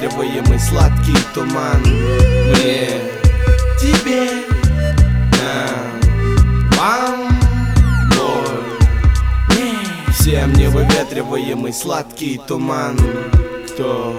выветриваемый сладкий туман. Мне, тебе, нам, вам, боль. Всем невыветриваемый сладкий туман. Кто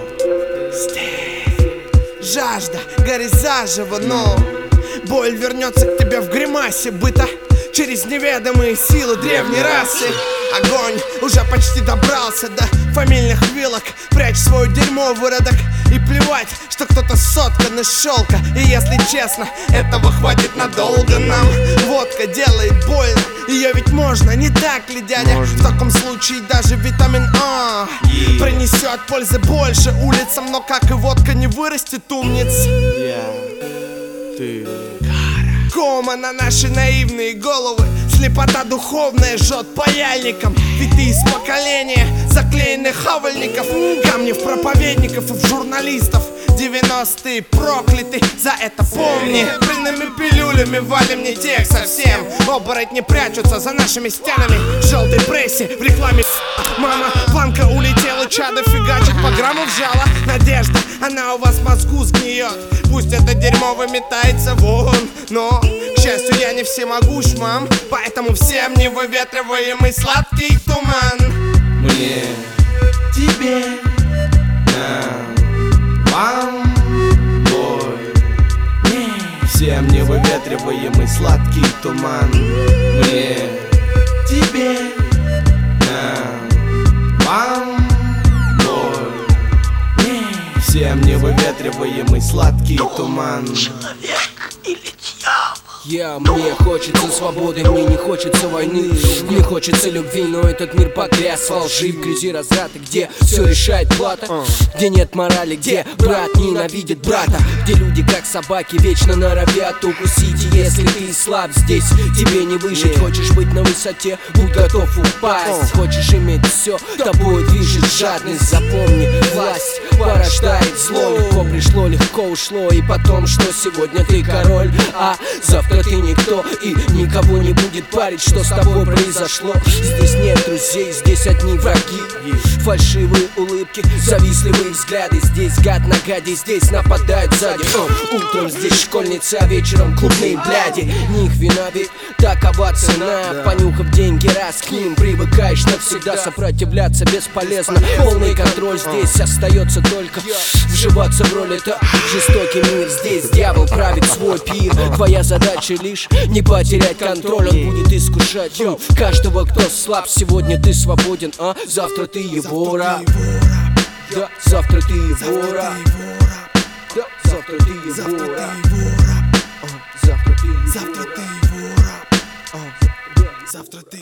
здесь? Жажда горит заживо, но боль вернется к тебе в гримасе быта через неведомые силы древней расы. Огонь уже почти добрался до фамильных вилок. Прячь свое дерьмо, выродок, и плевать, что кто-то соткан из шелка. И если честно, этого хватит надолго нам. Водка делает больно, ее ведь можно, не так ли, дядя? Можно. В таком случае даже витамин А принесет пользы больше улицам. Но как и водка не вырастет умниц, ты. кома на наши наивные головы. Слепота духовная жжет паяльником. Ведь ты из поколения заклеенных хавальников, камнев проповедников и в журналистов. 90-е прокляты, за это помни. Пыльными пилюлями валим не тех совсем. Оборотни прячутся за нашими стенами. В желтой прессе, в рекламе. Мама, планка улетела, чадо фигачит, по грамму вжала. Надежда, она у вас в мозгу сгниет. Пусть это дерьмо выметается вон, но, к счастью, я не всемогущ, мам. Поэтому всем невыветриваемый сладкий туман. Мне, тебе, нам, вам, боль. Всем невыветриваемый сладкий туман. Мне, тебе, нам, вам, боль. Всем невыветриваемый сладкий туман. Человек или дьявол? Мне хочется свободы, мне не хочется войны. Мне хочется любви, но этот мир погряз во лжи, в грязи разврата, где все решает плата, где нет морали, где брат ненавидит брата, где люди как собаки вечно норовят укусить. И если ты слаб здесь, тебе не выжить. Хочешь быть на высоте, будь готов упасть. Хочешь иметь все, тобой движет жадность. Запомни, власть порождает зло. Легко пришло, легко ушло. И потом, что сегодня ты король, а завтра ты никто. И никого не будет парить, что с тобой произошло. Здесь нет друзей, здесь одни враги. Фальшивые улыбки, завистливые взгляды. Здесь гад на гаде, здесь нападают сзади. Утром здесь школьницы, а вечером клубные бляди. Них вина, ведь такова цена. Понюхав деньги раз, к ним привыкаешь навсегда. Сопротивляться бесполезно, полный контроль здесь остается только вживаться в роль. Это жестокий мир, здесь дьявол правит свой пир. Твоя задача лишь не потерять контроль. Он будет искушать каждого, кто слаб. Сегодня ты свободен, а завтра ты его раб. Да, завтра ты его раб. Да, завтра ты его раб. Завтра ты его раб. Завтра ты